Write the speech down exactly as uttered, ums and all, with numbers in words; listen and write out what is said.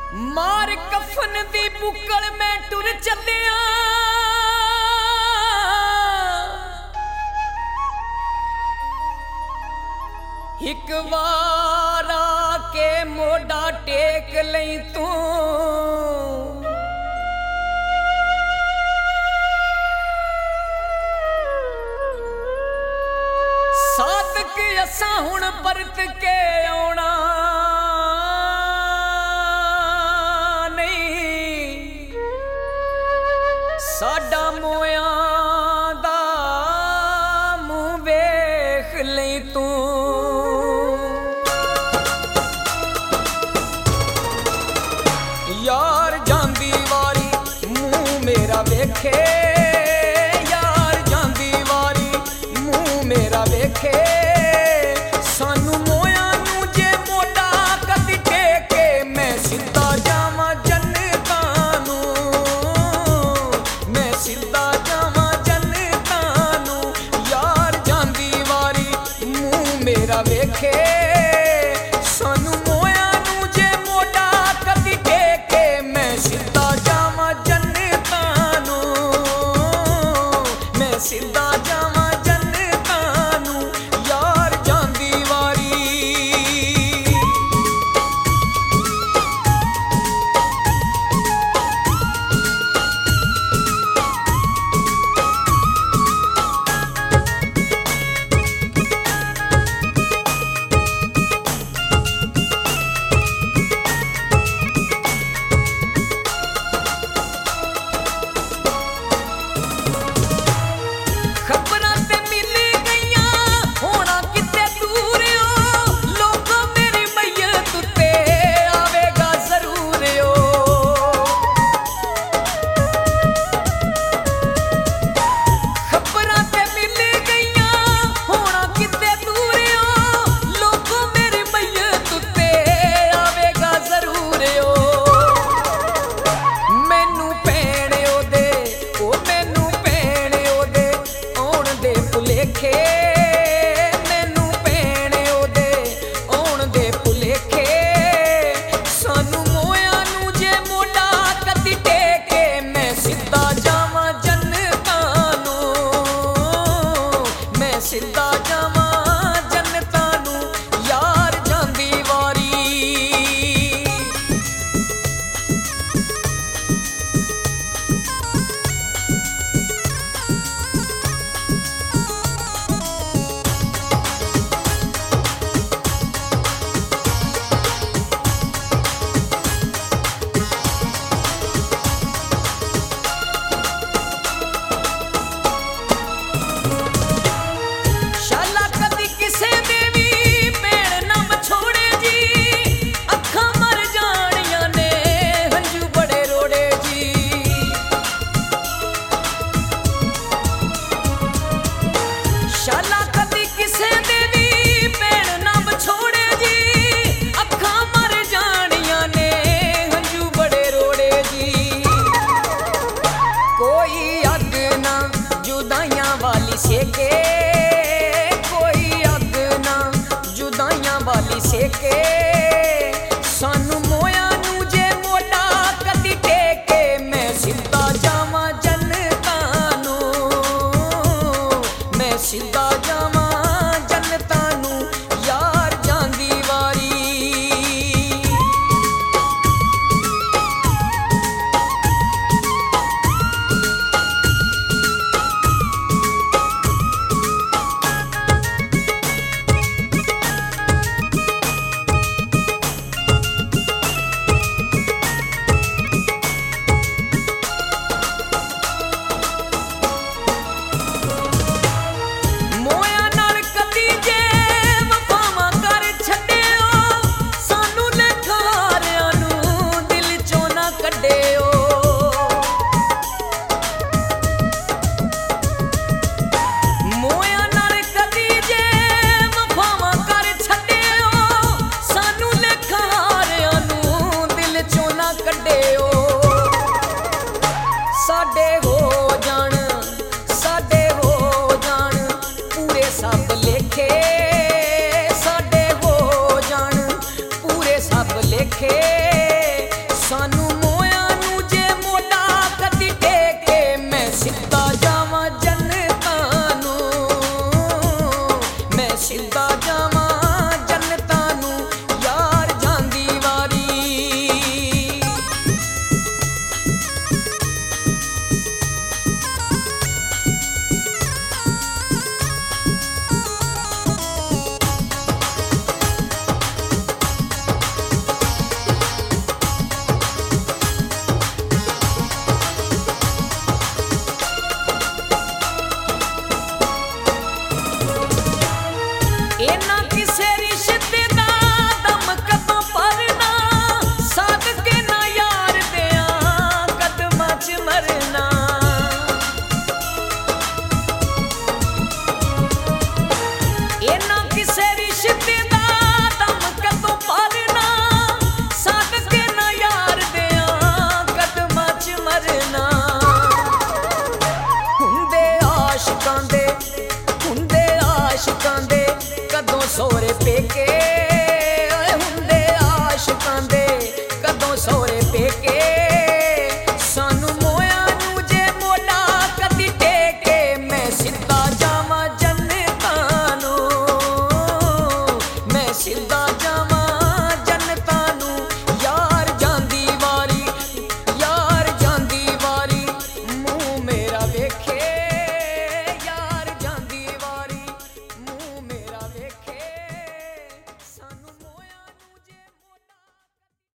मार कफन दी बुक्कल में टुर चलिया एक बार आके मोड़ा टेक लई तू सादक असा हुण परत के आउणा साडा मोया दा मुंह वेख लई तू यार जांदी वारी मुंह मेरा वेखे यार जांदी वारी मुंह मेरा वेखे सानू मोया नू जे मोटा कदी टेके मैं सीधा जावां जन्नतां नू मैं सीधा जावां जन्नतां नू यार जांदी वारी मुंह मेरा वेखे सानू मोया नू जे मोटा कदी टेके मैं सीधा जावां जन्नतां नू मैं सीधा जावां जन्नतां नू यार जांदी वारी खबरां ते मिल गईयां होना किते दूर ओ लोगों मेरी मैयत ते आवेगा जरूर ओ खबरां ते मिल गईयां होना किते दूर ओ लोगों मेरी मैयत ते आवेगा जरूर ओ मैनू भैण ओदे ओ मैनू भैण ओदे आउण दे भुलेखे मैनू भैण ओदे आउण दे भुलेखे सानू मोया नू जे मोड़ा कदी टेके मैं सीधा जावां जन्नतां नू मैं सीधा जावां जन्नतां नू यार जांदी वारी शाला कदी किसे दे वी भैण ना मछोड़े जी अखां मर जानियां ने हंजू बड़े रोड़े जी शाला कदी किसे दे वी भैण ना मछोड़े जी अखां मर जानियां ने हंजू बड़े रोड़े जी कोई अग ना जुदाइयां वाली सेके कोई अग ना जुदाइयां वाली सेके सानू मोया नू जे मोटा कदी टेके मैं सीधा जावां जन्नतां नू मैं सीधा जावां जन्नतां नू यार जांदी वारी मोया नाल कदी जे वफावां कर छड्डियो सानू लेखारियां नू दिल चों ना कड्डियो मोया नाल कदी जे वफावां कर छड्डियो सानू लेखारियां नू दिल चों ना कड्डियो साडे हो जाण साडे हो जाण पूरे सब लेखे साडे हो जाण पूरे सब लेखे ਸਹੁਰੇ